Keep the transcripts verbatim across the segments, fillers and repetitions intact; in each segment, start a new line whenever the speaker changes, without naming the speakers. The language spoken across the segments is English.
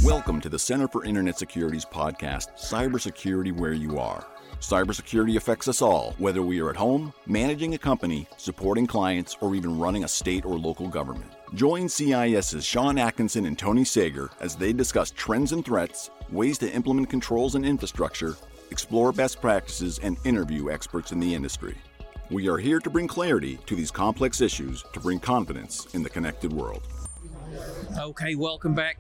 Welcome to the Center for Internet Security's podcast, Cybersecurity Where You Are. Cybersecurity affects us all, whether we are at home, managing a company, supporting clients, or even running a state or local government. Join CIS's Sean Atkinson and Tony Sager as they discuss trends and threats, ways to implement controls and infrastructure, explore best practices, and interview experts in the industry. We are here to bring clarity to these complex issues to bring confidence in the connected world.
Okay, welcome back.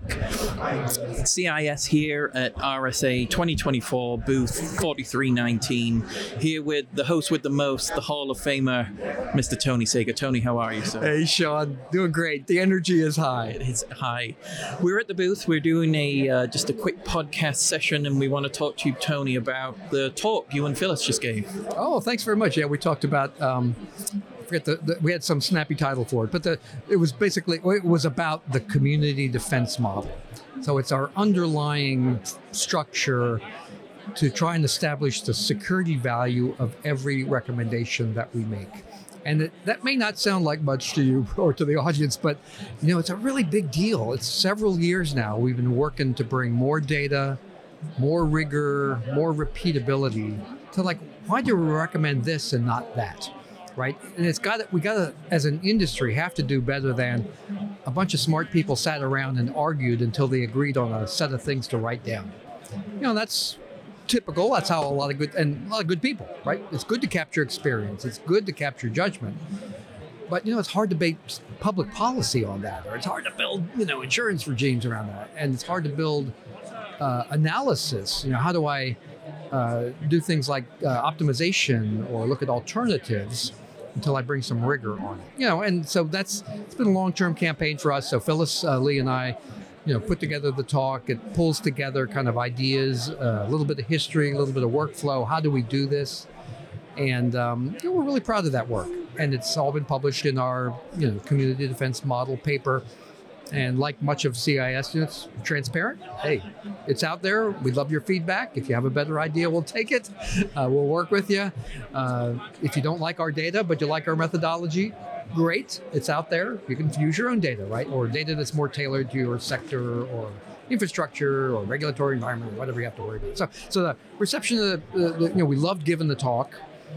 C I S here at R S A twenty twenty-four, booth forty-three nineteen, here with the host with the most, the Hall of Famer, Mister Tony Sager. Tony, how are you, sir?
Hey, Sean. Doing great. The energy is high.
It is high. We're at the booth. We're doing a uh, just a quick podcast session, and we want to talk to you, Tony, about the talk you and Phyllis just gave.
Oh, thanks very much. Yeah, we talked about... Um, I forget the, the, we had some snappy title for it, but the, it was basically, it was about the community defense model. So it's our underlying structure to try and establish the security value of every recommendation that we make. And it, that may not sound like much to you or to the audience, but you know, it's a really big deal. It's several years now we've been working to bring more data, more rigor, more repeatability to, like, why do we recommend this and not that? Right? And it's got to, we got to, as an industry, have to do better than a bunch of smart people sat around and argued until they agreed on a set of things to write down. You know, that's typical. That's how a lot of good, and a lot of good people, right? It's good to capture experience. It's good to capture judgment. But, you know, it's hard to base public policy on that, or it's hard to build, you know, insurance regimes around that. And it's hard to build uh, analysis. You know, how do I uh, do things like uh, optimization or look at alternatives until I bring some rigor on it, you know, and so that's, it's been a long-term campaign for us. So Phyllis, uh, Lee and I, you know, put together the talk. It pulls together kind of ideas, uh, a little bit of history, a little bit of workflow. How do we do this? And um, you know, we're really proud of that work. And it's all been published in our, you know, community defense model paper. And like much of C I S, it's transparent. Hey, it's out there. We love your feedback. If you have a better idea, we'll take it. Uh, we'll work with you. Uh, if you don't like our data, but you like our methodology, great. It's out there. You can use your own data, right? Or data that's more tailored to your sector or infrastructure or regulatory environment, or whatever you have to worry about. So, so the reception of the, the you know, we loved giving the talk.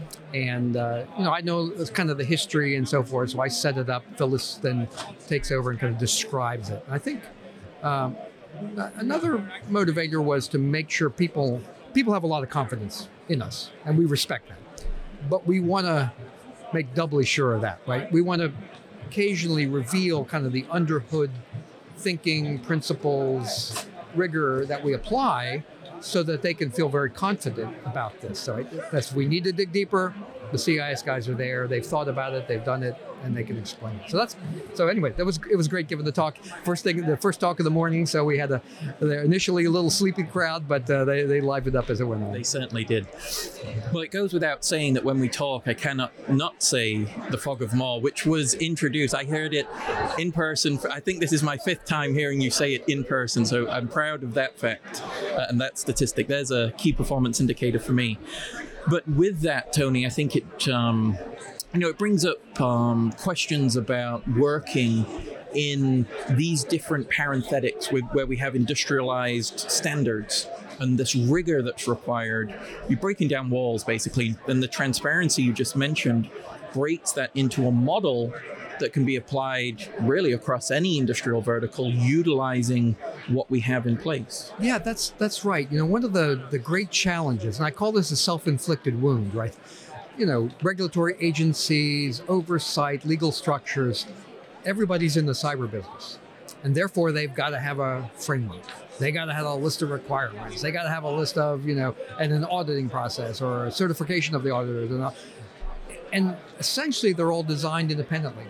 And, uh, you know, I know it's kind of the history and so forth, so I set it up. Phyllis then takes over and kind of describes it. And I think um, another motivator was to make sure people people have a lot of confidence in us, and we respect that. But we want to make doubly sure of that, right? We want to occasionally reveal kind of the underhood thinking, principles, rigor that we apply, so that they can feel very confident about this. So that's, we need to dig deeper. The C I S guys are there. They've thought about it. They've done it, and they can explain it. So that's so. Anyway, that was it was great giving the talk. First thing, the first talk of the morning. So we had a initially a little sleepy crowd, but uh, they they livened up as it went on.
They certainly did. Well, it goes without saying that when we talk, I cannot not say the Fog of War, which was introduced. I heard it in person. I think this is my fifth time hearing you say it in person. So I'm proud of that fact uh, and that statistic. There's a key performance indicator for me. But with that, Tony, I think it, um, you know, it brings up um, questions about working in these different parenthetics with where we have industrialized standards and this rigor that's required. You're breaking down walls, basically, and the transparency you just mentioned breaks that into a model that can be applied really across any industrial vertical, utilizing what we have in place.
Yeah, that's that's right. You know, one of the, the great challenges, and I call this a self-inflicted wound, right? You know, regulatory agencies, oversight, legal structures, everybody's in the cyber business. And therefore, they've got to have a framework. They got to have a list of requirements. They got to have a list of, you know, and an auditing process or a certification of the auditors. And, and essentially, they're all designed independently.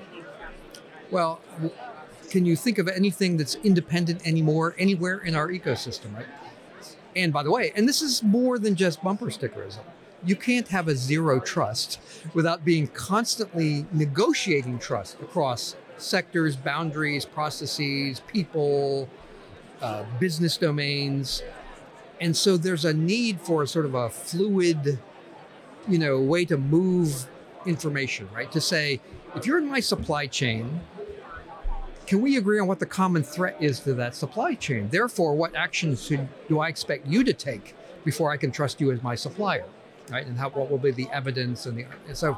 Well, can you think of anything that's independent anymore, anywhere in our ecosystem, right? And by the way, and this is more than just bumper stickerism. You can't have a zero trust without being constantly negotiating trust across sectors, boundaries, processes, people, uh, business domains. And so there's a need for sort of a fluid, you know, way to move information, right? To say, if you're in my supply chain, can we agree on what the common threat is to that supply chain? Therefore, what actions should, do I expect you to take before I can trust you as my supplier, right? And how, what will be the evidence and the and so,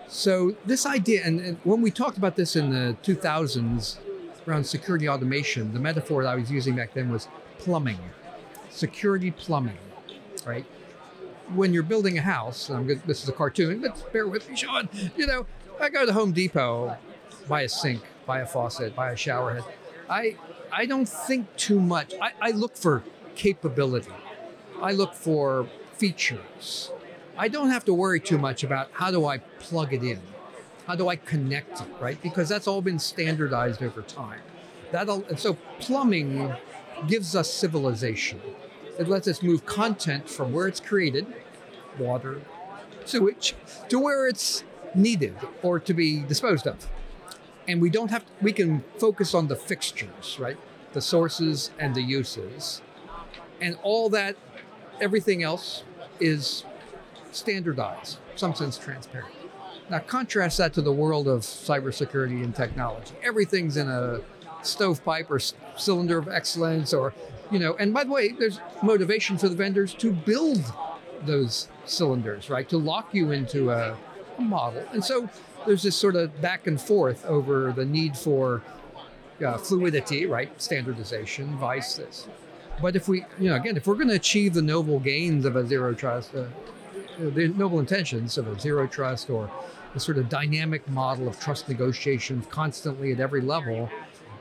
so this idea, and, and when we talked about this in the two thousands around security automation, the metaphor that I was using back then was plumbing, security plumbing, right? When you're building a house, and I'm good, this is a cartoon, but bear with me, Sean. You know, I go to Home Depot, buy a sink, buy a faucet, buy a shower head. I I don't think too much. I, I look for capability. I look for features. I don't have to worry too much about how do I plug it in? How do I connect it, right? Because that's all been standardized over time. That'll, and so plumbing gives us civilization. It lets us move content from where it's created, water, sewage, to where it's needed or to be disposed of. And we don't have to, we can focus on the fixtures, right? The sources and the uses. And all that, everything else is standardized, in some sense transparent. Now contrast that to the world of cybersecurity and technology. Everything's in a stovepipe or c- cylinder of excellence, or, you know, and by the way, there's motivation for the vendors to build those cylinders, right? To lock you into a, a model. And so there's this sort of back and forth over the need for uh, fluidity, right? Standardization, vice this. But if we, you know, again, if we're going to achieve the noble gains of a zero trust, uh, the noble intentions of a zero trust, or a sort of dynamic model of trust negotiations constantly at every level,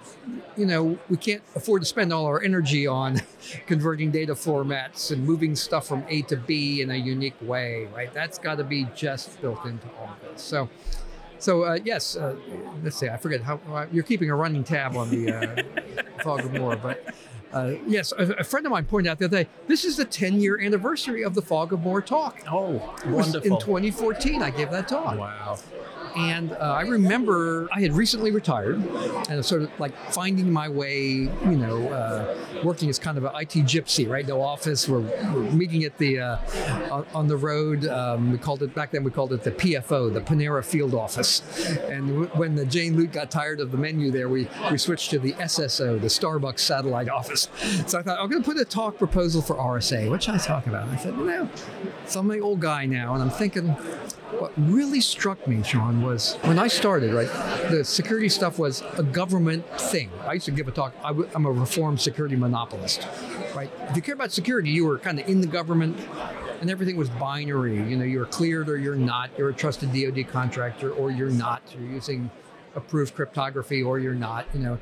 you know, we can't afford to spend all our energy on converting data formats and moving stuff from A to B in a unique way, right? That's got to be just built into all of this. So, so uh, yes, uh, let's see, I forget how, uh, you're keeping a running tab on the uh, Fog of War, but uh, yes, a, a friend of mine pointed out the other day, this is the ten-year anniversary of the Fog of War talk.
Oh,
It was
wonderful.
in twenty fourteen, I gave that talk.
Wow.
And uh, I remember I had recently retired, and I was sort of like finding my way, you know, uh, working as kind of an I T gypsy, right? No office. We're, we're meeting at the uh, on, on the road. Um, we called it back then. We called it the P F O, the Panera Field Office. And w- when the Jane Lute got tired of the menu there, we we switched to the S S O, the Starbucks Satellite Office. So I thought I'm going to put a talk proposal for R S A. What should I talk about? I said, you know, so I'm an old guy now, and I'm thinking. What really struck me, Sean, was when I started, right, the security stuff was a government thing. I used to give a talk, I w- I'm a reformed security monopolist, right? If you care about security, you were kind of in the government, and everything was binary. You know, you're cleared or you're not. You're a trusted D O D contractor or you're not. You're using approved cryptography or you're not, you know.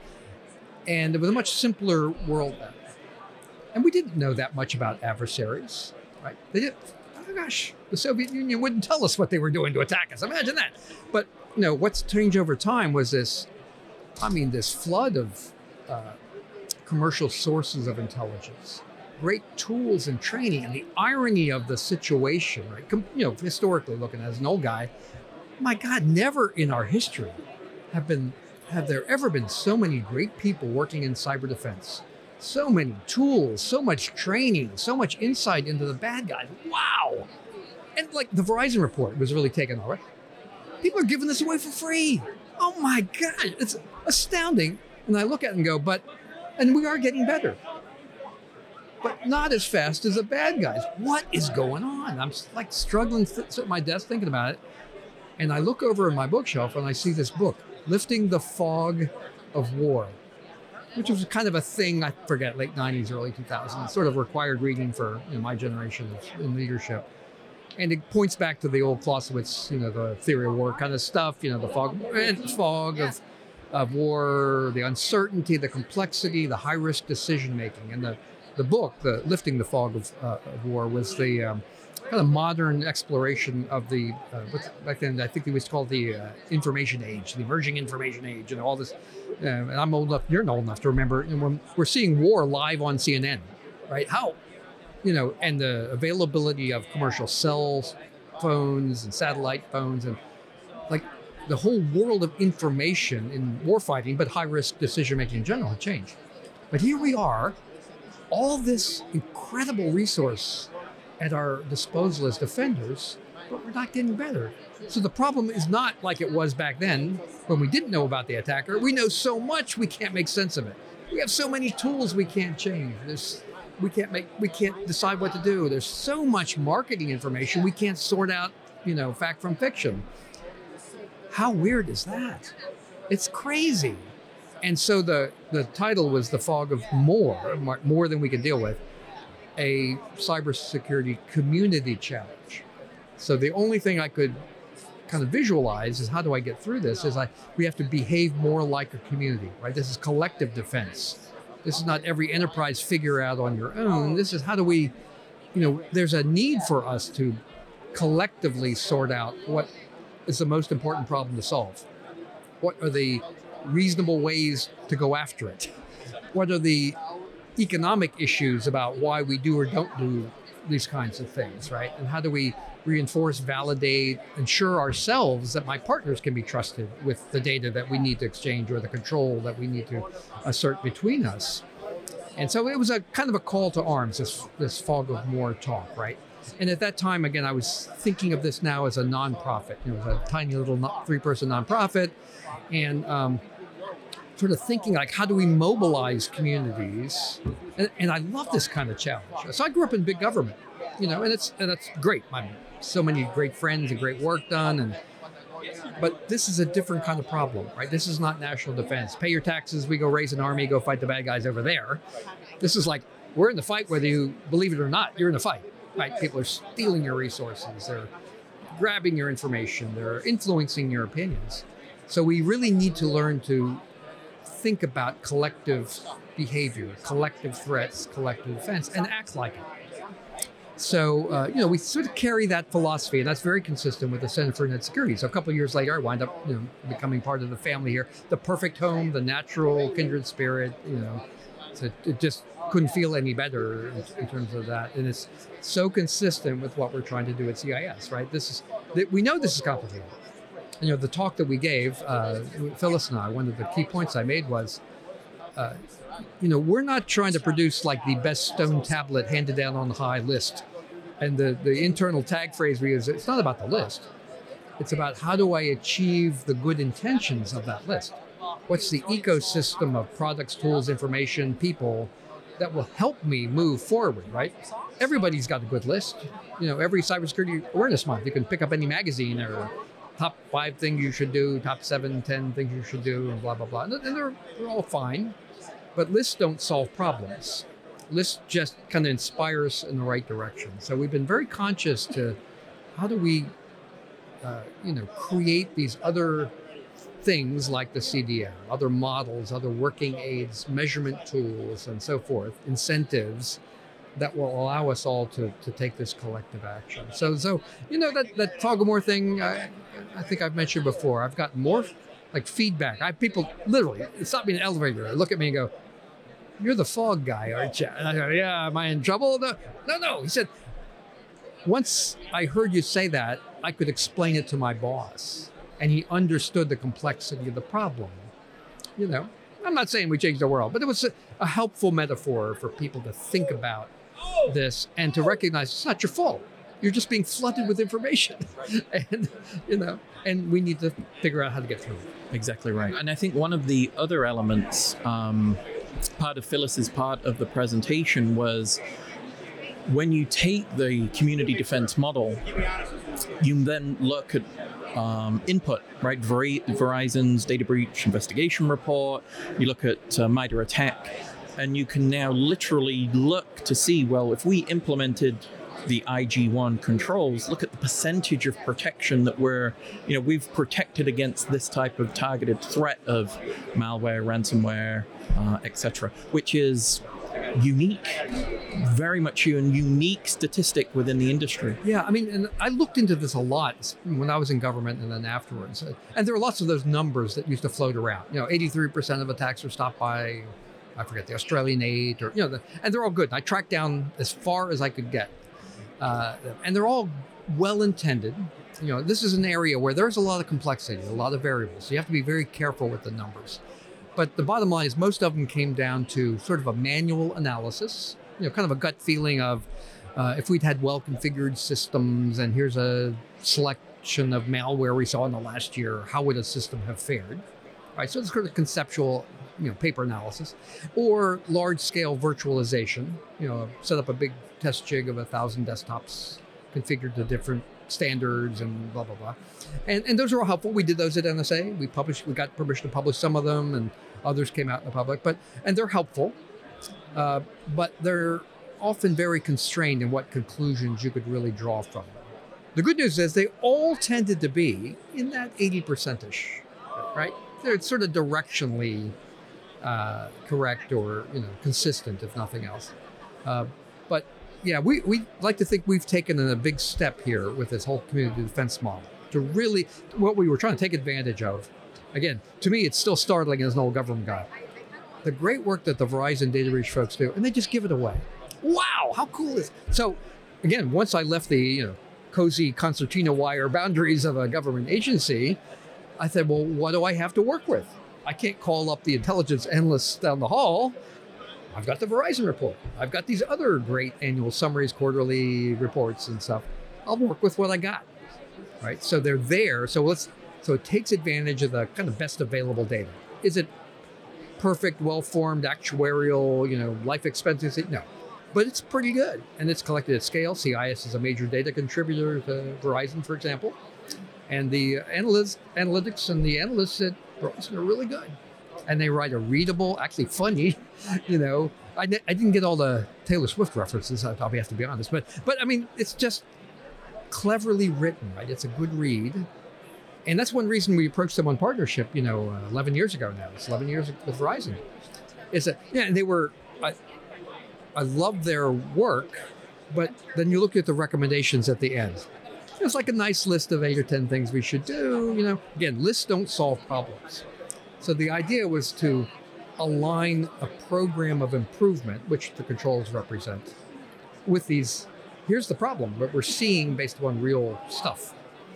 And it was a much simpler world then. And we didn't know that much about adversaries, right? They didn't. Oh gosh, the Soviet Union wouldn't tell us what they were doing to attack us. Imagine that. But you know, what's changed over time was this, I mean, this flood of uh, commercial sources of intelligence, great tools and training, and the irony of the situation, right? Com- you know, historically looking as an old guy, my God, never in our history have been have there ever been so many great people working in cyber defense. So many tools, so much training, so much insight into the bad guys. Wow. And like the Verizon report was really taken over. People are giving this away for free. Oh my God, it's astounding. And I look at it and go, but, and we are getting better, but not as fast as the bad guys. What is going on? I'm like struggling th- at my desk thinking about it. And I look over in my bookshelf and I see this book, Lifting the Fog of War, which was kind of a thing, I forget, late nineties, early two thousands, sort of required reading for you know, my generation of, in leadership. And it points back to the old Clausewitz, you know, the theory of war kind of stuff, you know, the fog, and fog of, of war, the uncertainty, the complexity, the high-risk decision-making. And the, the book, the Lifting the Fog of, uh, of War, was the um, kind of modern exploration of the, uh, what's, back then I think they was called the uh, information age, the emerging information age, and all this. Uh, and I'm old enough, you're old enough to remember, and when we're seeing war live on C N N, right? How, you know, and the availability of commercial cell phones and satellite phones and like the whole world of information in warfighting, but high-risk decision-making in general had changed. But here we are, all this incredible resource at our disposal as defenders, but we're not getting better. So the problem is not like it was back then when we didn't know about the attacker. We know so much we can't make sense of it. We have so many tools we can't change. There's, we can't make, we can't decide what to do. There's so much marketing information we can't sort out, you know, fact from fiction. How weird is that? It's crazy. And so the the title was The Fog of More, more than we could deal with, a cybersecurity community challenge. So the only thing I could kind of visualize is how do I get through this is I we have to behave more like a community, right? This is collective defense. This is not every enterprise figure out on your own. This is how do we, you know, there's a need for us to collectively sort out what is the most important problem to solve. What are the reasonable ways to go after it? What are the economic issues about why we do or don't do these kinds of things, right? And how do we reinforce, validate, ensure ourselves that my partners can be trusted with the data that we need to exchange or the control that we need to assert between us? And so it was a kind of a call to arms, this, this fog of more talk, right? And at that time, again, I was thinking of this now as a nonprofit. You know, it was a tiny little three-person nonprofit, and um, sort of thinking like, how do we mobilize communities? And, and I love this kind of challenge. So I grew up in big government, you know, and it's and it's great. I so many great friends and great work done, and but this is a different kind of problem, right? This is not national defense. Pay your taxes, we go raise an army, go fight the bad guys over there. This is like, we're in the fight whether you believe it or not, you're in the fight, right? People are stealing your resources, they're grabbing your information, they're influencing your opinions. So we really need to learn to think about collective behavior, collective threats, collective defense, and act like it. So, uh, you know, we sort of carry that philosophy, and that's very consistent with the Center for Internet Security. So a couple of years later, I wind up, you know, becoming part of the family here. The perfect home, the natural kindred spirit, you know, so it just couldn't feel any better in, in terms of that. And it's so consistent with what we're trying to do at C I S, right? This is, we know this is complicated. You know, the talk that we gave, uh, Phyllis and I, one of the key points I made was, uh, you know, we're not trying to produce like the best stone tablet handed down on the high list. And the, the internal tag phrase we use, it's not about the list. It's about how do I achieve the good intentions of that list? What's the ecosystem of products, tools, information, people that will help me move forward, right? Everybody's got a good list. You know, every Cybersecurity Awareness Month, you can pick up any magazine or top five things you should do, top seven, ten things you should do, and blah, blah, blah. And they're, they're all fine. But lists don't solve problems. Lists just kind of inspire us in the right direction. So we've been very conscious to how do we, uh, you know, create these other things like the C D M, other models, other working aids, measurement tools, and so forth, incentives that will allow us all to, to take this collective action. So, so you know, that, that Fog of More thing, I, I think I've mentioned before, I've gotten more like feedback. I have people literally stop me in an elevator, look at me and go, "You're the fog guy, aren't you?" And I go, "Yeah, am I in trouble?" No, no, no. He said, once I heard you say that, I could explain it to my boss. And he understood the complexity of the problem. You know, I'm not saying we changed the world, but it was a, a helpful metaphor for people to think about this and to recognize it's not your fault. You're just being flooded with information. and, you know, and we need to figure out how to get through it.
Exactly right. And I think one of the other elements, um, part of Phyllis's part of the presentation was when you take the community defense model, you then look at um, input, right? Ver- Verizon's data breach investigation report, you look at uh, MITRE ATT&CK, and you can now literally look to see, well, if we implemented the I G one controls, look at the percentage of protection that we're, you know, we've protected against this type of targeted threat of malware, ransomware, uh, et cetera, which is unique, very much a unique statistic within the industry.
Yeah, I mean, and I looked into this a lot when I was in government and then afterwards. And there were lots of those numbers that used to float around. You know, eighty-three percent of attacks are stopped by, I forget, the Australian eight, or, you know, the, and they're all good. I tracked down as far as I could get. Uh, and they're all well-intended. You know, this is an area where there's a lot of complexity, a lot of variables. So you have to be very careful with the numbers. But the bottom line is most of them came down to sort of a manual analysis, you know, kind of a gut feeling of, uh, if we'd had well-configured systems and here's a selection of malware we saw in the last year, how would a system have fared? Right, so it's sort of conceptual, you know, paper analysis, or large-scale virtualization. You know, set up a big test jig of a thousand desktops configured to different standards and blah blah blah, and and those are all helpful. We did those at N S A. We published, we got permission to publish some of them, and others came out in the public. But and they're helpful, uh, but they're often very constrained in what conclusions you could really draw from them. The good news is they all tended to be in that eighty percent-ish, right? They're sort of directionally uh, correct or, you know, consistent, if nothing else. Uh, but yeah, we, we like to think we've taken a big step here with this whole community defense model to really, what we were trying to take advantage of. Again, to me, it's still startling as an old government guy. The great work that the Verizon Data Breach folks do, and they just give it away. Wow, how cool is it? So again, once I left the, you know, cozy concertina wire boundaries of a government agency, I said, well, what do I have to work with? I can't call up the intelligence analysts down the hall. I've got the Verizon report. I've got these other great annual summaries, quarterly reports and stuff. I'll work with what I got, right? So they're there. So let's. So it takes advantage of the kind of best available data. Is it perfect, well-formed actuarial, you know, life expectancy? No, but it's pretty good, and it's collected at scale. C I S is a major data contributor to Verizon, for example. And the analysts, analytics and the analysts at Verizon are really good. And they write a readable, actually funny, you know, I, I didn't get all the Taylor Swift references, I probably have to be honest, but, but I mean, it's just cleverly written, right? It's a good read. And that's one reason we approached them on partnership, you know, uh, eleven years ago now. It's eleven years with Verizon. Is that, yeah, and they were, I, I love their work, but then you look at the recommendations at the end. It's like a nice list of eight or ten things we should do. You know, again, lists don't solve problems. So the idea was to align a program of improvement, which the controls represent, with these. Here's the problem, what we're seeing based upon real stuff.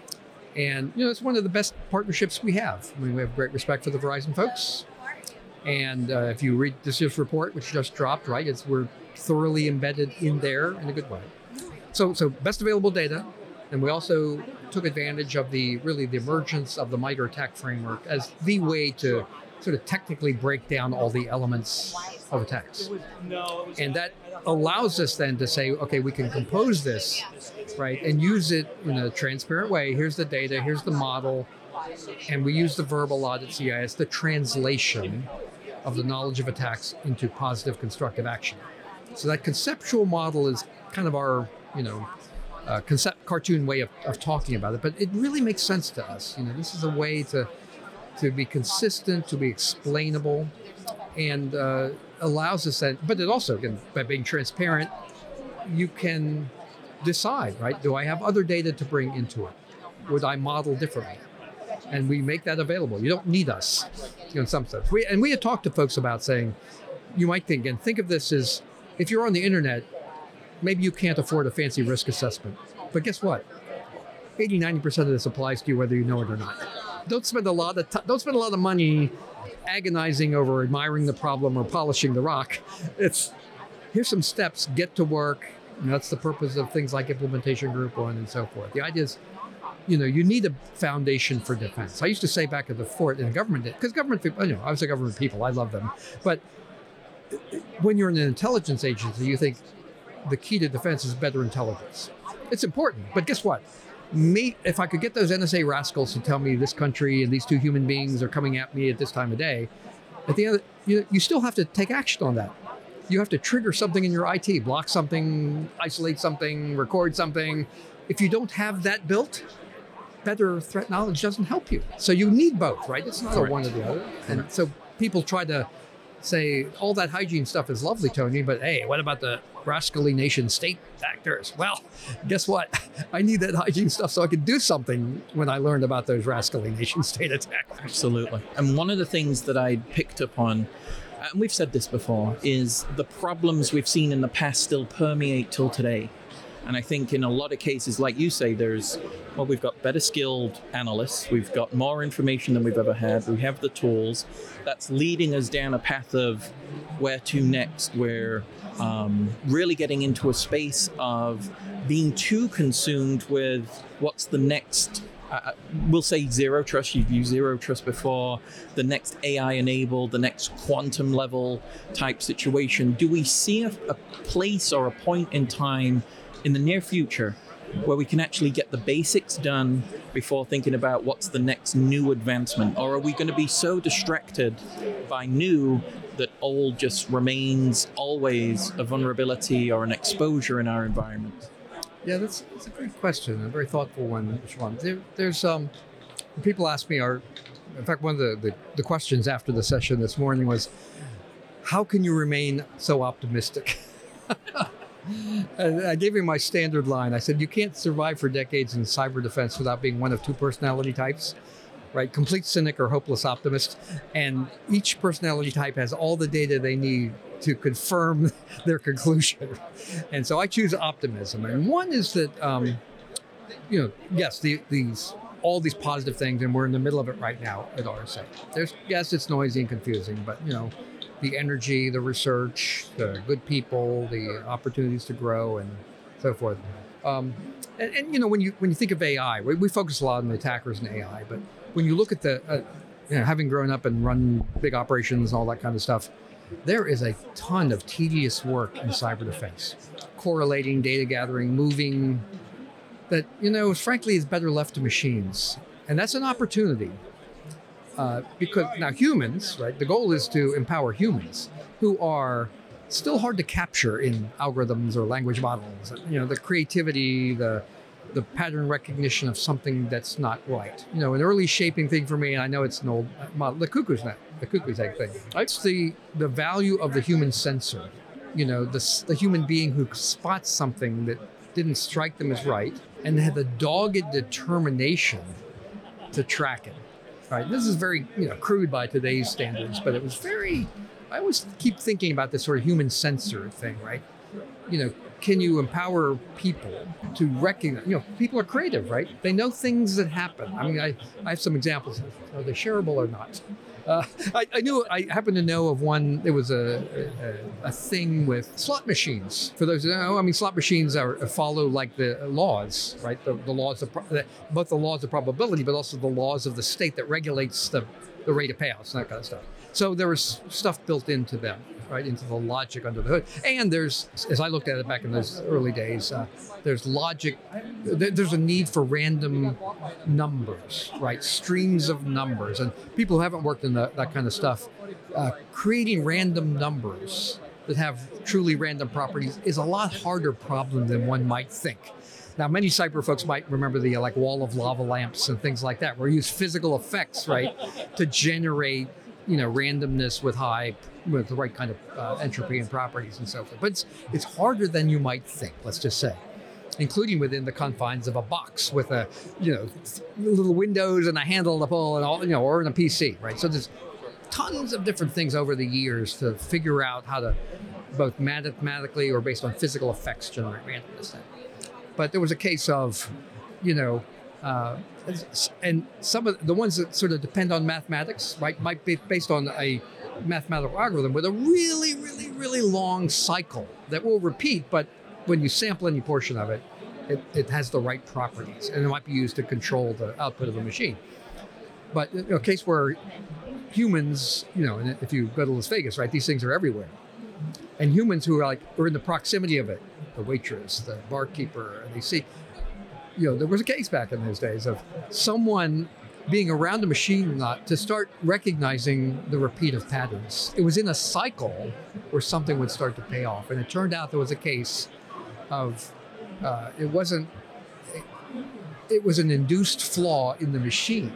And you know, it's one of the best partnerships we have. I mean, we have great respect for the Verizon folks. And uh, if you read this year's report, which just dropped, right, it's we're thoroughly embedded in there in a good way. So, so best available data. And we also took advantage of the really the emergence of the MITRE ATT&CK framework as the way to sort of technically break down all the elements of attacks. And that allows us then to say, okay, we can compose this, right, and use it in a transparent way. Here's the data, here's the model, and we use the verb a lot at C I S, the translation of the knowledge of attacks into positive constructive action. So that conceptual model is kind of our, you know, Uh, concept cartoon way of, of talking about it, but it really makes sense to us. You know, this is a way to to be consistent, to be explainable, and uh, allows us that. But it also, again, by being transparent, you can decide, right? Do I have other data to bring into it? Would I model differently? And we make that available. You don't need us, you know, in some sense. We and we had talked to folks about saying, you might think, and think of this as if you're on the internet. Maybe you can't afford a fancy risk assessment, but guess what? eighty, ninety percent of this applies to you whether you know it or not. Don't spend a lot of t- don't spend a lot of money agonizing over admiring the problem or polishing the rock. It's here's some steps, get to work. And that's the purpose of things like implementation group one and so forth. The idea is, you know, you need a foundation for defense. I used to say back at the fort in the government, because government people, you know, I was a government people, I love them. But when you're in an intelligence agency, you think, the key to defense is better intelligence. It's important, but guess what? Me, if I could get those N S A rascals to tell me this country and these two human beings are coming at me at this time of day, at the end, you, you still have to take action on that. You have to trigger something in your I T, block something, isolate something, record something. If you don't have that built, better threat knowledge doesn't help you. So you need both, right? It's not Correct. a one or the other. And so people try to say, all that hygiene stuff is lovely, Tony, but hey, what about the rascally nation state actors? Well, guess what? I need that hygiene stuff so I could do something when I learned about those rascally nation state attacks.
Absolutely. And one of the things that I picked up on, and we've said this before, is the problems we've seen in the past still permeate till today. And I think in a lot of cases, like you say, there's, well, we've got better skilled analysts. We've got more information than we've ever had. We have the tools. That's leading us down a path of where to next, where um, really getting into a space of being too consumed with what's the next, uh, we'll say zero trust, you've used zero trust before, the next A I enabled, the next quantum level type situation. Do we see a, a place or a point in time in the near future where we can actually get the basics done before thinking about what's the next new advancement? Or are we going to be so distracted by new that old just remains always a vulnerability or an exposure in our environment?
Yeah, that's, that's a great question, a very thoughtful one, Sean. There, there's um, people ask me, are, in fact, one of the, the, the questions after the session this morning was, how can you remain so optimistic? And I gave him my standard line. I said, you can't survive for decades in cyber defense without being one of two personality types, right? Complete cynic or hopeless optimist. And each personality type has all the data they need to confirm their conclusion. And so I choose optimism. And one is that, um, you know, yes, the, these all these positive things, and we're in the middle of it right now at R S A. There's, yes, it's noisy and confusing, but, you know, the energy, the research, the good people, the opportunities to grow, and so forth. Um, and, and you know, when you when you think of A I, we, we focus a lot on the attackers and A I, but when you look at the, uh, you know, having grown up and run big operations and all that kind of stuff, there is a ton of tedious work in cyber defense, correlating, data gathering, moving, that, you know, frankly, is better left to machines, and that's an opportunity. Uh, because now humans, right, the goal is to empower humans who are still hard to capture in algorithms or language models. You know, the creativity, the the pattern recognition of something that's not right. You know, an early shaping thing for me, and I know it's an old model, the cuckoo's net, the cuckoo's egg thing. It's the, the value of the human sensor. You know, the, the human being who spots something that didn't strike them as right and had the dogged determination to track it. Right. This is very, you know, crude by today's standards, but it was very, I always keep thinking about this sort of human sensor thing, right? You know, can you empower people to recognize, you know, people are creative, right? They know things that happen. I mean, I, I have some examples. Are they shareable or not? Uh, I, I knew, I happen to know of one, there was a, a, a thing with slot machines. For those who know, I mean, slot machines are follow like the laws, right? The, the laws of, both the laws of probability, but also the laws of the state that regulates the, the rate of payouts and that kind of stuff. So there was stuff built into them, right? Into the logic under the hood. And there's, as I looked at it back in those early days, uh, there's logic, there's a need for random numbers, right? Streams of numbers. And people who haven't worked in the, that kind of stuff, uh, creating random numbers that have truly random properties is a lot harder problem than one might think. Now, many cyber folks might remember the uh, like wall of lava lamps and things like that, where you use physical effects, right, to generate, you know, randomness with high, with the right kind of uh, entropy and properties and so forth. But it's, it's harder than you might think, let's just say, including within the confines of a box with a, you know, little windows and a handle to pull and all, you know, or in a P C, right? So there's tons of different things over the years to figure out how to both mathematically or based on physical effects generate randomness. But there was a case of, you know, uh, and some of the ones that sort of depend on mathematics, right, might be based on a mathematical algorithm with a really, really, really long cycle that will repeat, but when you sample any portion of it, it, it has the right properties, and it might be used to control the output of the machine. But in a case where humans, you know, and if you go to Las Vegas, right, these things are everywhere. And humans who are like, are in the proximity of it, the waitress, the barkeeper, and they see, you know, there was a case back in those days of someone being around a machine not to start recognizing the repeat of patterns. It was in a cycle where something would start to pay off. And it turned out there was a case of, uh, it wasn't, it, it was an induced flaw in the machine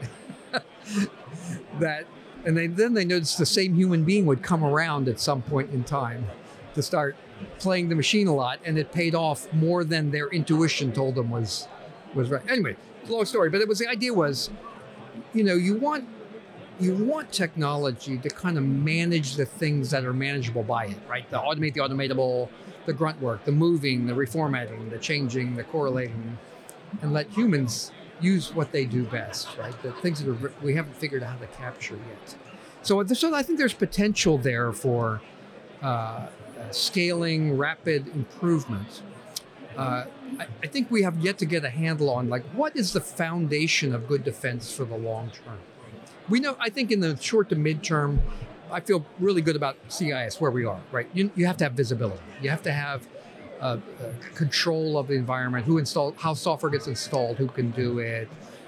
that, and they, then they noticed the same human being would come around at some point in time to start playing the machine a lot, and it paid off more than their intuition told them was was right. Anyway, long story, but it was the idea was, you know, you want you want technology to kind of manage the things that are manageable by it, right? The automate the automatable, the grunt work, the moving, the reformatting, the changing, the correlating, and let humans use what they do best, right? The things that are, we haven't figured out how to capture yet. So, so I think there's potential there for uh, scaling, rapid improvement. Uh, I, I think we have yet to get a handle on like what is the foundation of good defense for the long term. We know, I think in the short to midterm, I feel really good about C I S where we are, right? You, you have to have visibility. You have to have uh, uh, control of the environment, who installed, how software gets installed, who can do it,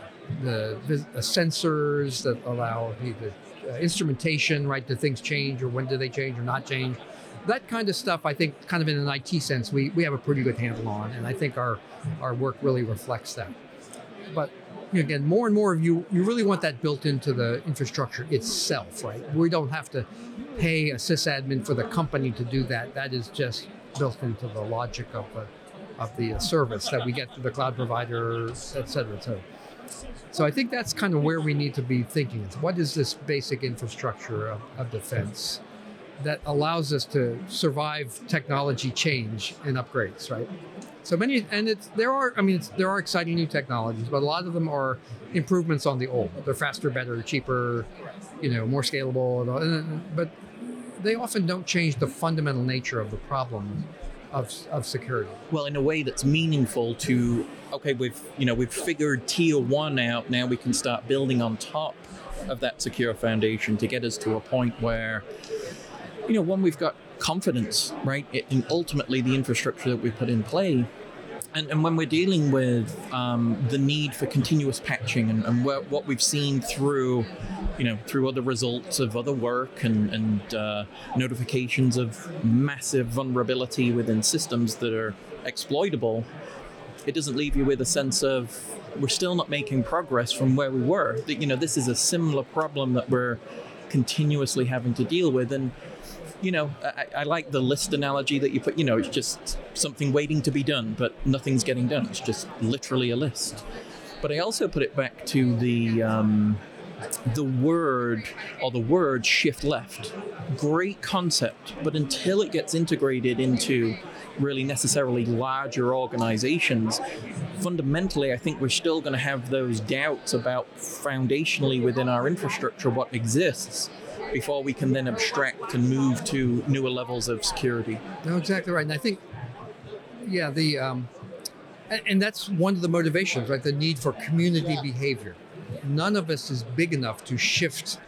the, the sensors that allow the, the uh, instrumentation, right? Do things change or when do they change or not change? That kind of stuff, I think, kind of in an I T sense, we, we have a pretty good handle on, and I think our, our work really reflects that. But again, more and more of you, you really want that built into the infrastructure itself, right? We don't have to pay a sysadmin for the company to do that. That is just built into the logic of the, of the service that we get through the cloud provider, et cetera, et cetera. So I think that's kind of where we need to be thinking. What is this basic infrastructure of, of defense that allows us to survive technology change and upgrades, right? So many, and it's there are, I mean, it's, there are exciting new technologies, but a lot of them are improvements on the old. They're faster, better, cheaper, you know, more scalable, and all, and, but they often don't change the fundamental nature of the problem of, of security.
Well, in a way that's meaningful to, okay, we've, you know, we've figured tier one out, now we can start building on top of that secure foundation to get us to a point where, you know, one, we've got confidence, right, in ultimately the infrastructure that we put in play. And, and when we're dealing with um, the need for continuous patching and, and wh- what we've seen through, you know, through other results of other work and, and uh, notifications of massive vulnerability within systems that are exploitable, it doesn't leave you with a sense of we're still not making progress from where we were. That, you know, this is a similar problem that we're continuously having to deal with. And you know, I, I like the list analogy that you put, you know, it's just something waiting to be done, but nothing's getting done. It's just literally a list. But I also put it back to the um, the word or the word shift left. Great concept, but until it gets integrated into really necessarily larger organizations, fundamentally, I think we're still going to have those doubts about foundationally within our infrastructure what exists, before we can then abstract and move to newer levels of security.
No, exactly right. And I think, yeah, the um, and, and that's one of the motivations, right? The need for community behavior. None of us is big enough to shift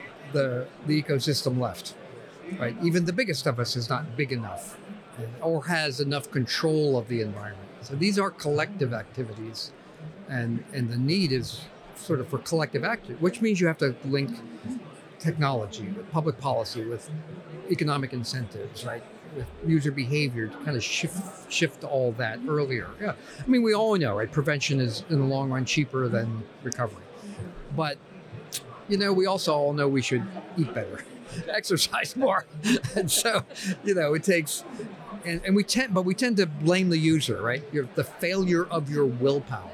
the the ecosystem left, right? Even the biggest of us is not big enough or has enough control of the environment. So these are collective activities, and and the need is sort of for collective action, which means you have to link technology, with public policy, with economic incentives, right? With user behavior to kind of shift shift all that earlier. Yeah, I mean, we all know, right? Prevention is in the long run cheaper than recovery. But, you know, we also all know we should eat better, exercise more. And so, you know, it takes, and, and we tend, but we tend to blame the user, right? Your, the failure of your willpower.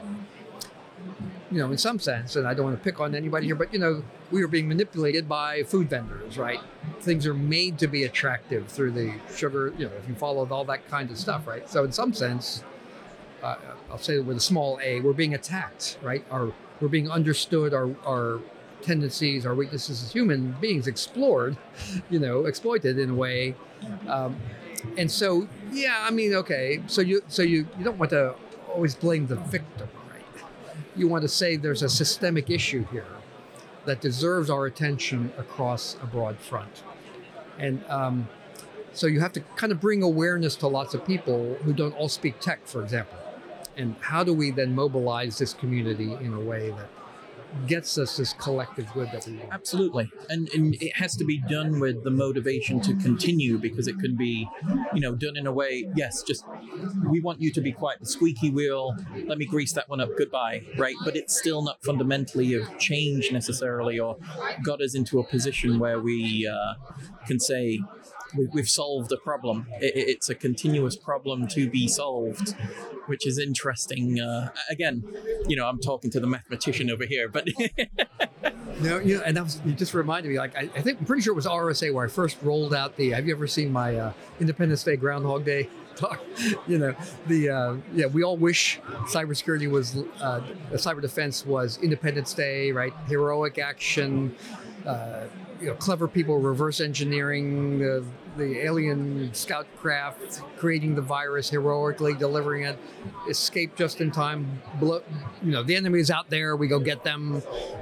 You know, in some sense, and I don't want to pick on anybody here, but, you know, we are being manipulated by food vendors, right? Things are made to be attractive through the sugar, you know, if you follow all that kind of stuff, right? So in some sense, uh, I'll say with a small a, we're being attacked, right? Our, we're being understood, our, our tendencies, our weaknesses as human beings explored, you know, exploited in a way. Um, and so, yeah, I mean, okay, so you, so you, you don't want to always blame the victim. You want to say there's a systemic issue here that deserves our attention across a broad front. And um, so you have to kind of bring awareness to lots of people who don't all speak tech, for example. And how do we then mobilize this community in a way that gets us this collective good that we want?
Absolutely. And, and it has to be done with the motivation to continue, because it can be, you know, done in a way, yes, just, we want you to be quite the squeaky wheel, let me grease that one up, goodbye, right? But it's still not fundamentally of change necessarily, or got us into a position where we uh, can say, we've solved a problem. It's a continuous problem to be solved, which is interesting. Uh, again, you know, I'm talking to the mathematician over here, but
no, you know, and that was, you just reminded me. Like, I, I think I'm pretty sure it was R S A where I first rolled out the. Have you ever seen my uh, Independence Day Groundhog Day talk? You know, the uh, yeah, we all wish cybersecurity was uh, cyber defense was Independence Day, right? Heroic action. Uh, you know, clever people reverse engineering the the alien scout craft, creating the virus, heroically delivering it, escape just in time. Blow, you know, the enemy is out there. We go get them.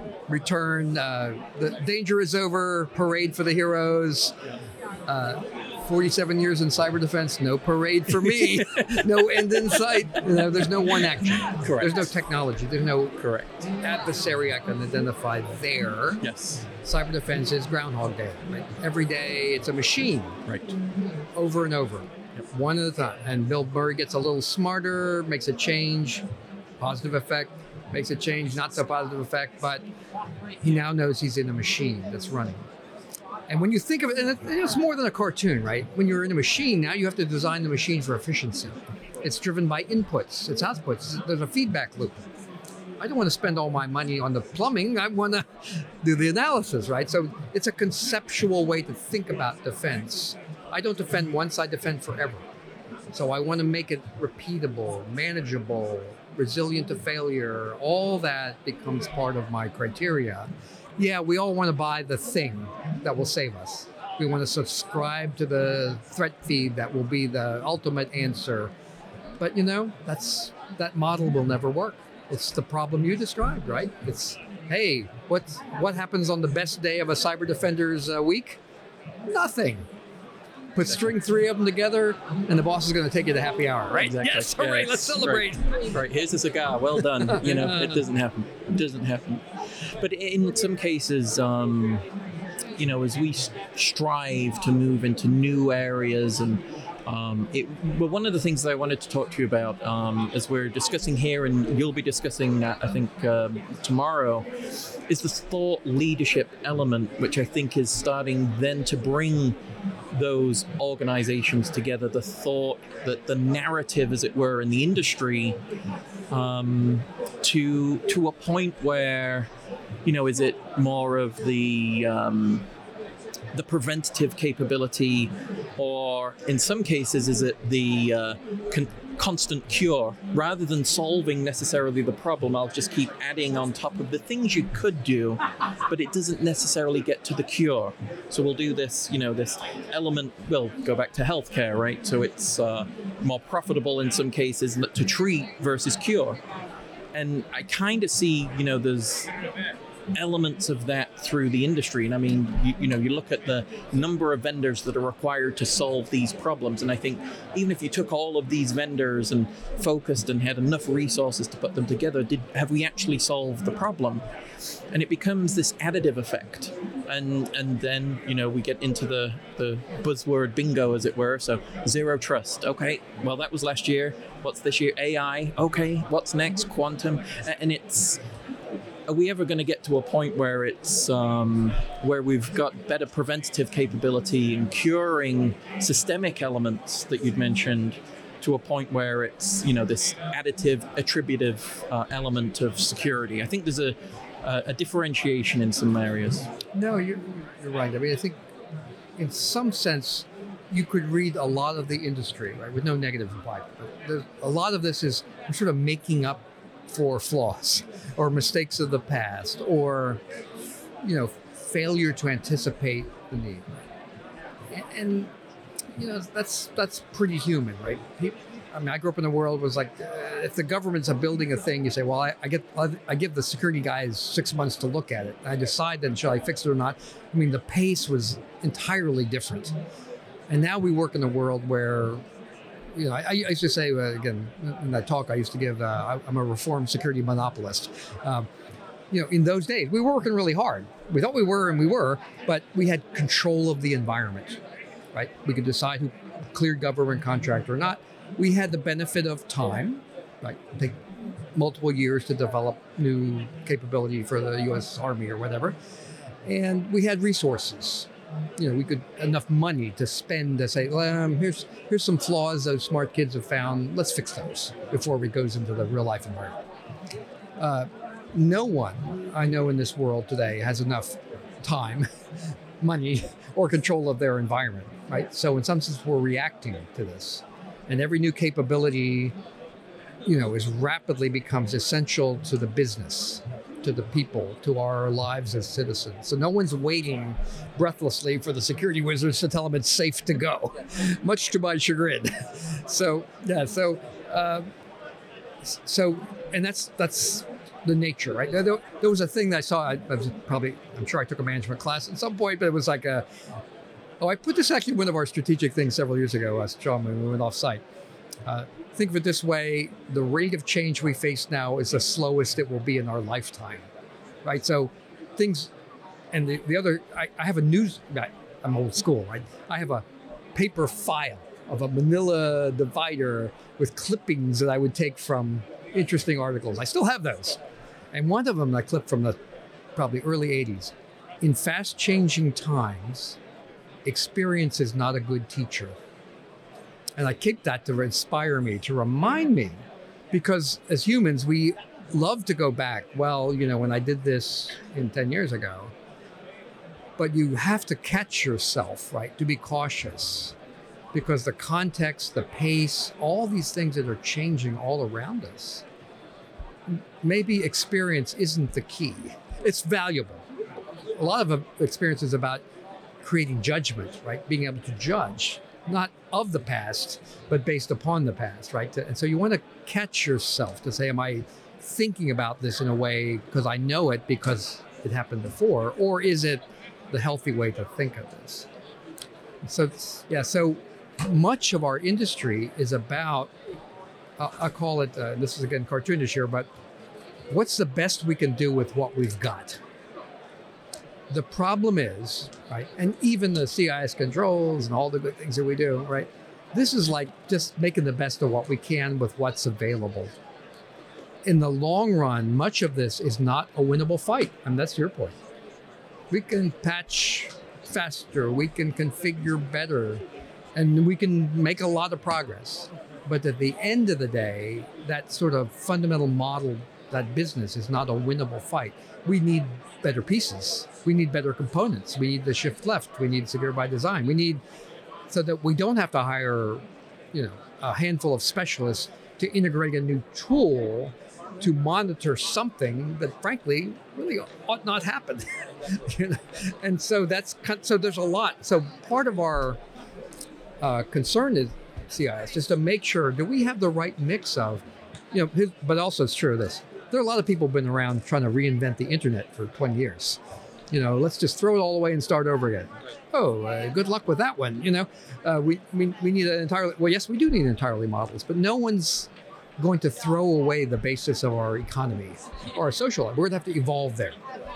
Return. Uh, the danger is over. Parade for the heroes. Uh, forty-seven years in cyber defense, no parade for me. No end in sight. You know, there's no one action.
Correct.
There's no technology. There's no
Correct.
adversary I can identify there.
Yes.
Cyber defense is Groundhog Day. Right? Every day it's a machine.
Right.
Over and over. Yep. One at a time. And Bill Murray gets a little smarter, makes a change, positive effect, makes a change, not so positive effect, but he now knows he's in a machine that's running. And when you think of it, and it's more than a cartoon, right? When you're in a machine, now you have to design the machine for efficiency. It's driven by inputs, it's outputs, there's a feedback loop. I don't want to spend all my money on the plumbing, I want to do the analysis, right? So it's a conceptual way to think about defense. I don't defend once, I defend forever. So I want to make it repeatable, manageable, resilient to failure. All that becomes part of my criteria. Yeah, we all want to buy the thing that will save us. We want to subscribe to the threat feed that will be the ultimate answer. But you know, that's that model will never work. It's the problem you described, right? It's, hey, what's, what happens on the best day of a cyber defender's uh, week? Nothing. Put string three of them together, and the boss is going to take you to happy hour, right?
Exactly.
Yes, all right,
Yes.
let's celebrate.
Right. Right, here's a cigar, well done. You know, it doesn't happen. It doesn't happen. But in some cases, um, you know, as we strive to move into new areas, and um, it, well, one of the things that I wanted to talk to you about, um, as we're discussing here, and you'll be discussing, uh, I think, um, tomorrow, is the thought leadership element, which I think is starting then to bring those organizations together, the thought, that the narrative, as it were, in the industry, um, to to a point where, you know, is it more of the um, the preventative capability, or in some cases, is it the uh, con- constant cure? Rather than solving necessarily the problem, I'll just keep adding on top of the things you could do, but it doesn't necessarily get to the cure. So we'll do this, you know, this element, we'll go back to healthcare, right? So it's uh, more profitable in some cases to treat versus cure. And I kind of see, you know, there's elements of that through the industry. And I mean, you, you know, you look at the number of vendors that are required to solve these problems. And I think even if you took all of these vendors and focused and had enough resources to put them together, did have we actually solved the problem? And it becomes this additive effect. And and then, you know, we get into the, the buzzword bingo, as it were. So zero trust. Okay, well, that was last year. What's this year? A I. Okay, what's next? Quantum. And it's, are we ever going to get to a point where it's um, where we've got better preventative capability and curing systemic elements that you'd mentioned, to a point where it's, you know, this additive, attributive uh, element of security? I think there's a, a, a differentiation in some areas.
No, you're, you're right. I mean, I think in some sense, you could read a lot of the industry, right, with no negative implied. But a lot of this is sort of making up for flaws or mistakes of the past, or, you know, failure to anticipate the need. And, and you know, that's that's pretty human, right? People, I mean, I grew up in a world was like, uh, if the government's a building a thing, you say, well, I, I get I give the security guys six months to look at it. I decide then, shall I fix it or not? I mean, the pace was entirely different. And now we work in a world where, you know, I, I used to say, uh, again, in that talk I used to give, uh, I, I'm a reformed security monopolist. Um, you know, in those days, we were working really hard. We thought we were, and we were, but we had control of the environment, right? We could decide who cleared government contract or not. We had the benefit of time, right? Take multiple years to develop new capability for the U S Army or whatever. And we had resources. You know, we could enough money to spend to say, well, um, here's here's some flaws those smart kids have found. Let's fix those before it goes into the real life environment. Uh, no one I know in this world today has enough time, money, or control of their environment, right? So in some sense, we're reacting to this, and every new capability, you know, is rapidly becomes essential to the business. to the people, to our lives as citizens. So no one's waiting breathlessly for the security wizards to tell them it's safe to go, much to my chagrin. So yeah, so uh, so and that's that's the nature, right? There, there was a thing that I saw. I, I was probably, I'm sure I took a management class at some point, but it was like a, oh, I put this actually in one of our strategic things several years ago. Uh, Sean, when we went off site. Uh, think of it this way: the rate of change we face now is the slowest it will be in our lifetime, right? So things, and the, the other, I, I have a news, I'm old school, right? I have a paper file of a manila divider with clippings that I would take from interesting articles. I still have those. And one of them I clipped from the probably early eighties. In fast changing times, experience is not a good teacher. And I keep that to inspire me, to remind me, because as humans, we love to go back. Well, you know, when I did this in ten years ago, but you have to catch yourself, right, to be cautious, because the context, the pace, all these things that are changing all around us, maybe experience isn't the key. It's valuable. A lot of experience is about creating judgment, right? Being able to judge, not of the past, but based upon the past, right? And so you want to catch yourself to say, am I thinking about this in a way because I know it because it happened before, or is it the healthy way to think of this? So, yeah, so much of our industry is about, uh, I call it, uh, this is again cartoonish here, but what's the best we can do with what we've got? The problem is, right, and even the C I S controls and all the good things that we do, right, this is like just making the best of what we can with what's available. In the long run, much of this is not a winnable fight, and that's your point. We can patch faster, we can configure better, and we can make a lot of progress. But at the end of the day, that sort of fundamental model, that business is not a winnable fight. We need better pieces. We need better components. We need the shift left. We need secure by design. We need, so that we don't have to hire, you know, a handful of specialists to integrate a new tool to monitor something that frankly really ought not happen. You know? And so that's, so there's a lot. So part of our uh, concern is C I S, just to make sure, do we have the right mix of, you know, his, but also it's true of this. There are a lot of people who've been around trying to reinvent the internet for twenty years. You know, let's just throw it all away and start over again. Oh, uh, good luck with that one. You know, uh, we, we we need an entirely, well, yes, we do need entirely models, but no one's going to throw away the basis of our economy or our social life. We're going to have to evolve there.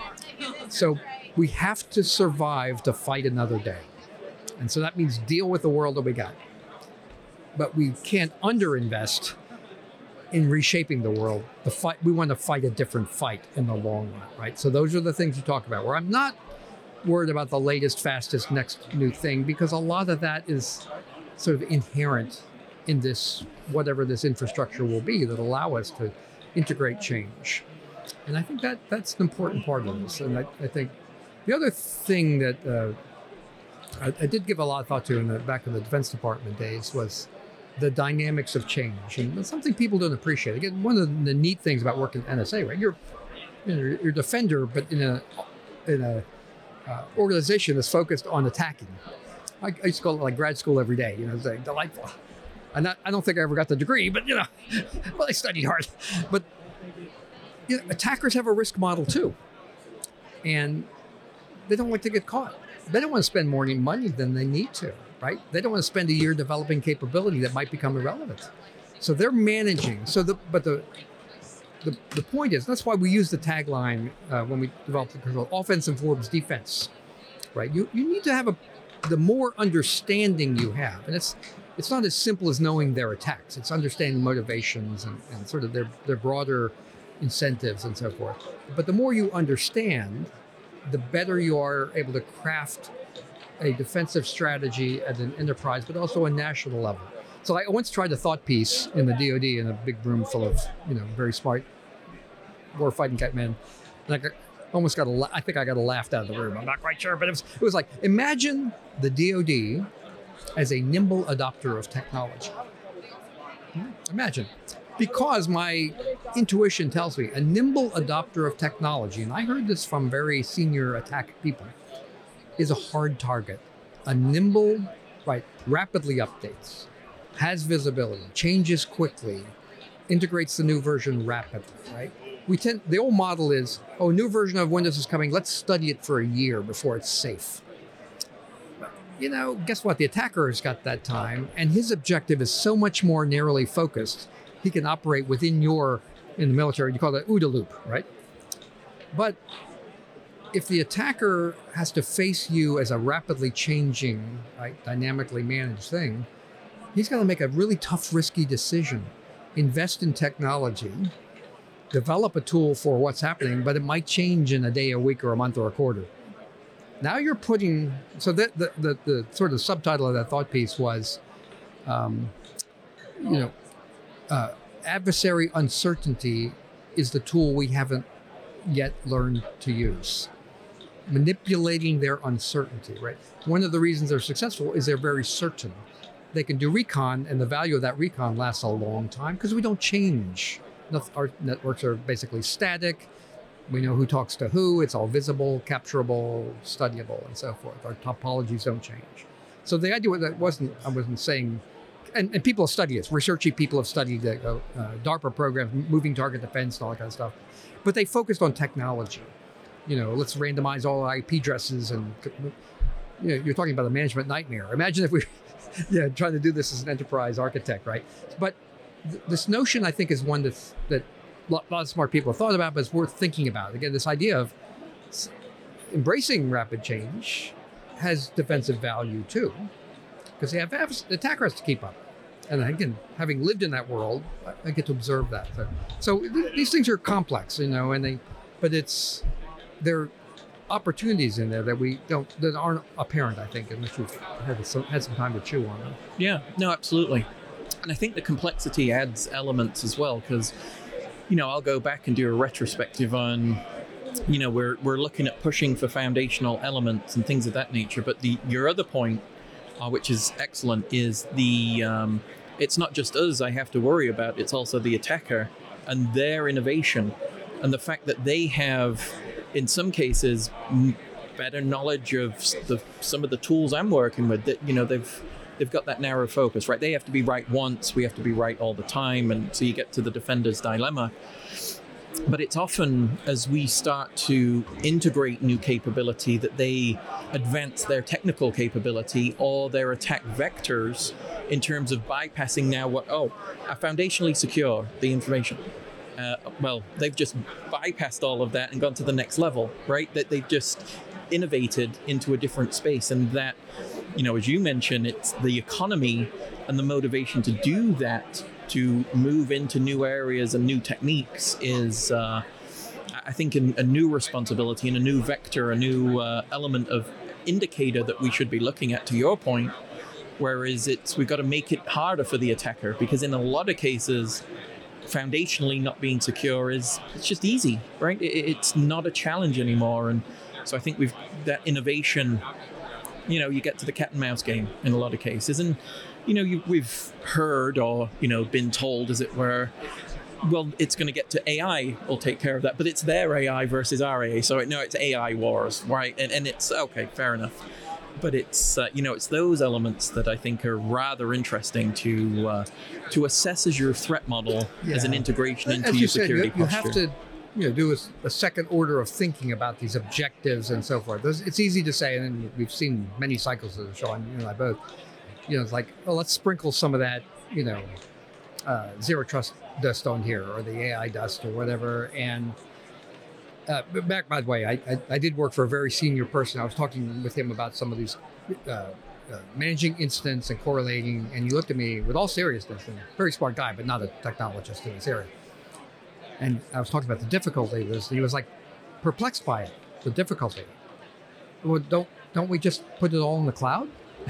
So we have to survive to fight another day. And so that means deal with the world that we got. But we can't underinvest in reshaping the world. The fight, we want to fight a different fight in the long run, right? So those are the things you talk about, where I'm not worried about the latest, fastest, next new thing, because a lot of that is sort of inherent in this, whatever this infrastructure will be that allow us to integrate change. And I think that that's an important part of this. And I, I think the other thing that uh, I, I did give a lot of thought to in the back in the Defense Department days was the dynamics of change. And that's something people don't appreciate. Again, one of the neat things about working at N S A, right? You're, you know, you're a defender, but in a in a uh, organization that's focused on attacking. I, I used to call it like grad school every day. You know, it's like delightful. And not, I don't think I ever got the degree, but you know, well, I studied hard. But you know, attackers have a risk model too, and they don't like to get caught. They don't want to spend more money than they need to, right? They don't want to spend a year developing capability that might become irrelevant. So they're managing. So the but the the, the point is, that's why we use the tagline uh, when we develop the control: offense informs defense, right? You you need to have a the more understanding you have, and it's it's not as simple as knowing their attacks. It's understanding motivations and, and sort of their their broader incentives and so forth. But the more you understand, the better you are able to craft a defensive strategy at an enterprise, but also a national level. So I once tried a thought piece in the D O D in a big room full of, you know, very smart war fighting type men. And I got, almost got a, I think I got a laughed out of the room. I'm not quite sure, but it was, it was like, imagine the D O D as a nimble adopter of technology. Imagine. Because my intuition tells me a nimble adopter of technology, and I heard this from very senior attack people, is a hard target. A nimble, right, rapidly updates, has visibility, changes quickly, integrates the new version rapidly, right? We tend, the old model is, oh, a new version of Windows is coming, let's study it for a year before it's safe. You know, guess what? The attacker has got that time, and his objective is so much more narrowly focused. He can operate within your, in the military, you call that OODA loop, right? But if the attacker has to face you as a rapidly changing, right, dynamically managed thing, he's got to make a really tough, risky decision. Invest in technology, develop a tool for what's happening, but it might change in a day, a week, or a month, or a quarter. Now you're putting, so that the, the, the sort of subtitle of that thought piece was, um, you know, uh, adversary uncertainty is the tool we haven't yet learned to use. Manipulating their uncertainty, right? One of the reasons they're successful is they're very certain. They can do recon, and the value of that recon lasts a long time because we don't change. Our networks are basically static. We know who talks to who. It's all visible, capturable, studyable, and so forth. Our topologies don't change. So the idea that wasn't, I wasn't saying, and, and people have studied this. Researchy people have studied the uh, uh, DARPA programs, moving target defense, and all that kind of stuff. But they focused on technology. You know, let's randomize all I P addresses, and you know, you're talking about a management nightmare. Imagine if we, yeah, trying to do this as an enterprise architect, right? But th- this notion, I think, is one that's, that a lot of smart people have thought about, but it's worth thinking about. Again, this idea of embracing rapid change has defensive value too, because they have, have the attacker has to keep up. And again, having lived in that world, I, I get to observe that. So, so th- these things are complex, you know, and they, but it's, there are opportunities in there that we don't, that aren't apparent, I think, unless you've had some, had some time to chew on them.
Yeah, no, absolutely. And I think the complexity adds elements as well, because, you know, I'll go back and do a retrospective on, you know, we're we're looking at pushing for foundational elements and things of that nature. But the your other point, uh, which is excellent, is the um, it's not just us I have to worry about. It's also the attacker and their innovation, and the fact that they have, in some cases, better knowledge of the, some of the tools I'm working with. That, you know, they've they've got that narrow focus, right? They have to be right once, we have to be right all the time, and so you get to the defender's dilemma. But it's often as we start to integrate new capability that they advance their technical capability or their attack vectors in terms of bypassing now what, oh, I foundationally secure the information. Uh, well, they've just bypassed all of that and gone to the next level, right? That they've just innovated into a different space, and that, you know, as you mentioned, it's the economy and the motivation to do that, to move into new areas and new techniques is, uh, I think, a, a new responsibility and a new vector, a new uh, element of indicator that we should be looking at, to your point, whereas it's, we've got to make it harder for the attacker, because in a lot of cases, foundationally not being secure is, it's just easy, right? It, it's not a challenge anymore. And so I think we've, that innovation, you know, you get to the cat and mouse game in a lot of cases. And, you know, you, we've heard or, you know, been told, as it were, well, it's going to get to A I will take care of that, but it's their A I versus our A I. So no, it's A I wars, right? And, and it's, okay, fair enough. But it's, uh, you know, it's those elements that I think are rather interesting to uh, to assess as your threat model, yeah, as an integration into
as
your
you
security
said, you,
posture.
You have to, you know, do a, a second order of thinking about these objectives and so forth. It's easy to say, and we've seen many cycles of the show, and you and I both, you know, it's like, oh, let's sprinkle some of that, you know, uh, zero trust dust on here, or the A I dust, or whatever. And uh, but back, by the way, I, I I did work for a very senior person. I was talking with him about some of these uh, uh, managing incidents and correlating, and he looked at me with all seriousness, and very smart guy, but not a technologist in this area. And I was talking about the difficulty of this. He was like perplexed by it, the difficulty. Well, don't don't we just put it all in the cloud?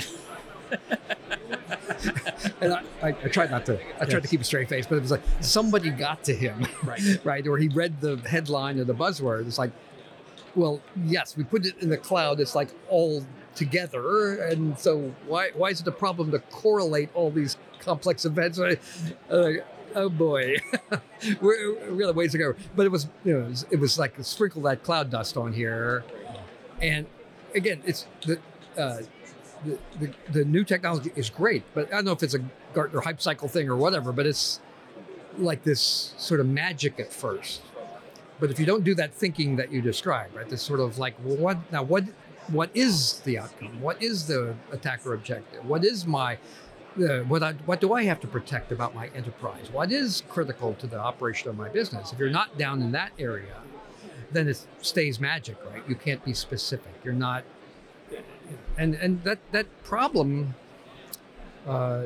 And I, I, I tried not to. I tried yes. to keep a straight face, but it was like somebody got to him,
right?
Right, or he read the headline or the buzzword. It's like, well, yes, we put it in the cloud. It's like all together, and so why why is it a problem to correlate all these complex events? Uh, oh boy, we're, we got a ways to go. But it was, you know, it was, it was like sprinkle that cloud dust on here, and again, it's the, uh, the the the new technology is great, but I don't know if it's a Gartner hype cycle thing or whatever. But it's like this sort of magic at first. But if you don't do that thinking that you described, right, this sort of like, well, what now? What what is the outcome? What is the attacker objective? What is my uh, what I, what do I have to protect about my enterprise? What is critical to the operation of my business? If you're not down in that area, then it stays magic, right? You can't be specific. You're not, and and that that problem, uh,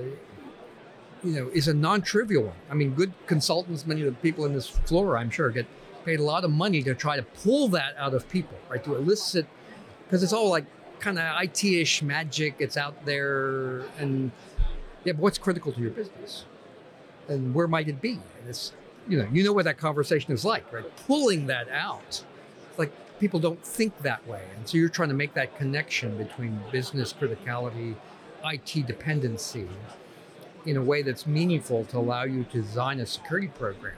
you know, is a non-trivial one. I mean, good consultants, many of the people in this floor, I'm sure, get paid a lot of money to try to pull that out of people, right? To elicit, because it's all like kind of I T-ish magic. It's out there, and yeah, but what's critical to your business, and where might it be? And it's, you know, you know what that conversation is like, right? Pulling that out, it's like people don't think that way, and so you're trying to make that connection between business criticality, I T dependency, in a way that's meaningful to allow you to design a security program.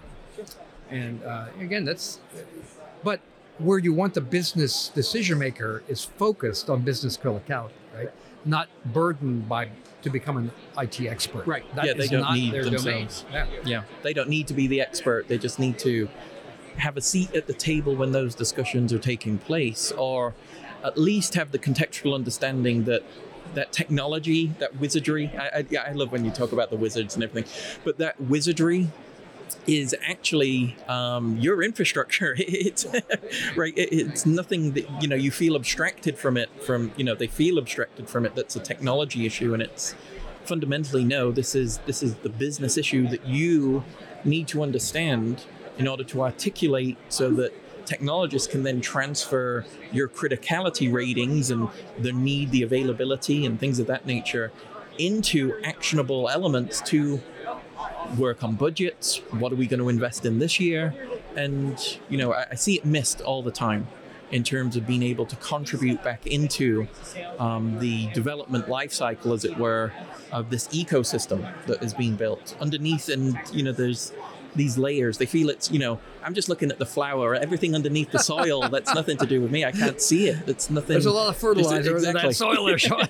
And uh, again, that's, but where you want the business decision maker is focused on business criticality, right? Not burdened by to become an I T expert.
Right.
That
yeah, they
is
don't
not
need
their
themselves.
domain. Yeah.
Yeah, they don't need to be the expert. They just need to have a seat at the table when those discussions are taking place, or at least have the contextual understanding that that technology, that wizardry. I, I, yeah, I love when you talk about the wizards and everything, but that wizardry is actually um, your infrastructure. It's right. It, it's nothing that, you know, you feel abstracted from it. From you know, they feel abstracted from it. That's a technology issue, and it's fundamentally no. This is this is the business issue that you need to understand in order to articulate, so that technologists can then transfer your criticality ratings and the need, the availability, and things of that nature into actionable elements to work on budgets. What are we going to invest in this year? And, you know, I, I see it missed all the time in terms of being able to contribute back into um, the development life cycle, as it were, of this ecosystem that is being built underneath. And, you know, there's these layers. They feel it's, you know, I'm just looking at the flower, everything underneath the soil. That's nothing to do with me. I can't see it. It's nothing.
There's a lot of fertilizer
exactly.
in that soil there, Sean.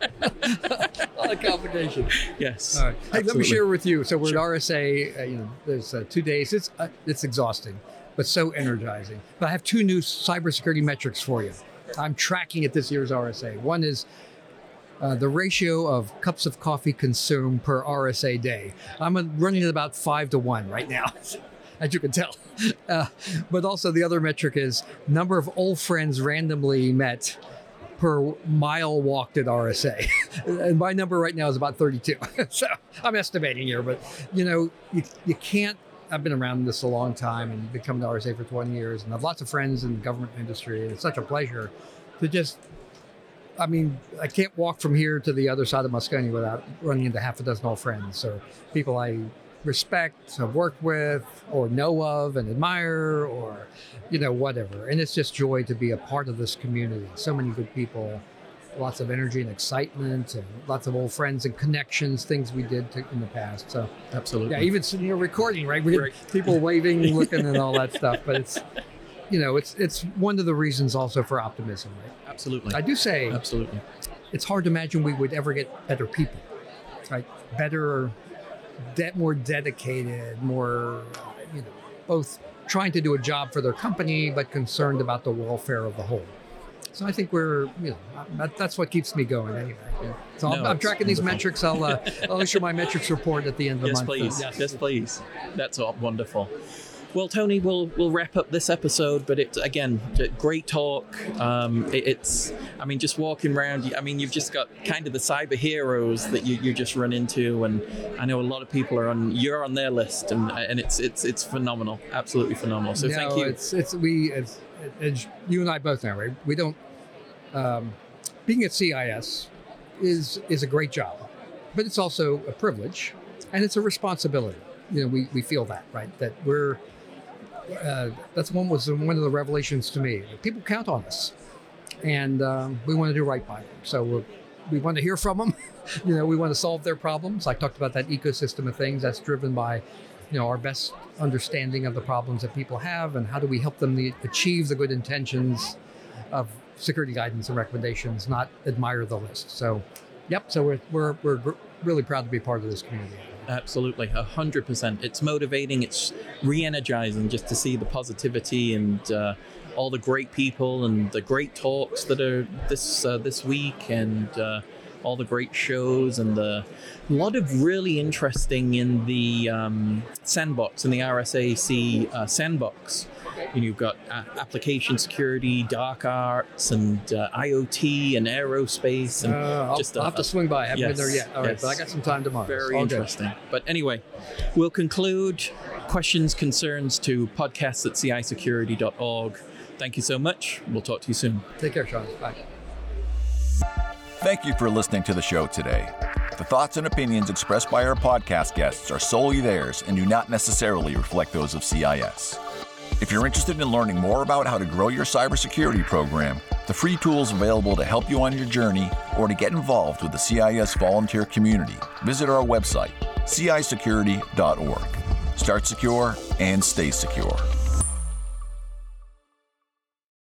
A lot of complication.
Yes.
All right. Hey,
absolutely.
let me share with you. So we're
Sure.
at R S A. Uh, you know, there's uh, two days. It's uh, it's exhausting, but so energizing. But I have two new cybersecurity metrics for you. I'm tracking at this year's R S A. One is Uh, the ratio of cups of coffee consumed per R S A day. I'm uh, running at about five to one right now, as you can tell. Uh, but also the other metric is number of old friends randomly met per mile walked at R S A. And my number right now is about thirty-two. So I'm estimating here, but you know, you, you can't, I've been around this a long time and been coming to R S A for twenty years, and I have lots of friends in the government industry. And it's such a pleasure to just, I mean, I can't walk from here to the other side of Moscone without running into half a dozen old friends or people I respect, have worked with, or know of and admire, or, you know, whatever. And it's just joy to be a part of this community. So many good people, lots of energy and excitement, and lots of old friends and connections, things we did to, in the past. So,
absolutely.
Yeah, even sitting here recording, right? We
right.
get people waving, looking, and all that stuff. But it's, you know, it's it's one of the reasons also for optimism, right?
Absolutely.
I do say,
absolutely.
It's hard to imagine we would ever get better people, right? Better, de- more dedicated, more, you know, both trying to do a job for their company, but concerned about the welfare of the whole. So I think we're, you know, that, that's what keeps me going anyway. Yeah. So
no,
I'm, I'm tracking these
wonderful.
metrics. I'll, uh, I'll issue my metrics report at the end of
yes,
the month.
Please.
Yes,
yes, please. That's all wonderful. Well, Tony, we'll we'll wrap up this episode, but it's, again, great talk. Um, it, it's, I mean, just walking around, I mean, you've just got kind of the cyber heroes that you, you just run into, and I know a lot of people are on, you're on their list, and and it's it's it's phenomenal, absolutely phenomenal. So
no,
thank you.
It's it's we, it's, it's you and I both know, right? We don't. Um, being at C I S is is a great job, but it's also a privilege, and it's a responsibility. You know, we we feel that, right? That we're. Uh, that's one was one of the revelations to me. People count on us, and um, we want to do right by them. So we're, we want to hear from them. You know, we want to solve their problems. I talked about that ecosystem of things that's driven by you know, our best understanding of the problems that people have, and how do we help them the, achieve the good intentions of security guidance and recommendations, not admire the list. So, yep. So we're we're we're gr- really proud to be part of this community.
Absolutely, a hundred percent. It's motivating. It's re-energizing just to see the positivity and uh, all the great people and the great talks that are this uh, this week, and uh, all the great shows, and the a lot of really interesting in the um, sandbox, in the R S A C uh, sandbox. And you've got uh, application security, dark arts, and uh, I O T and aerospace. And
uh, I'll,
just
I'll
a,
have to swing by. I haven't
yes,
been there yet. All right,
yes.
but I got some time tomorrow.
Very
All
interesting.
good.
But anyway, we'll conclude. Questions, concerns to podcasts at c i security dot org. Thank you so much. We'll talk to you soon.
Take care, Sean. Bye.
Thank you for listening to the show today. The thoughts and opinions expressed by our podcast guests are solely theirs and do not necessarily reflect those of C I S. If you're interested in learning more about how to grow your cybersecurity program, the free tools available to help you on your journey, or to get involved with the C I S volunteer community, visit our website, c i security dot org. Start secure and stay secure.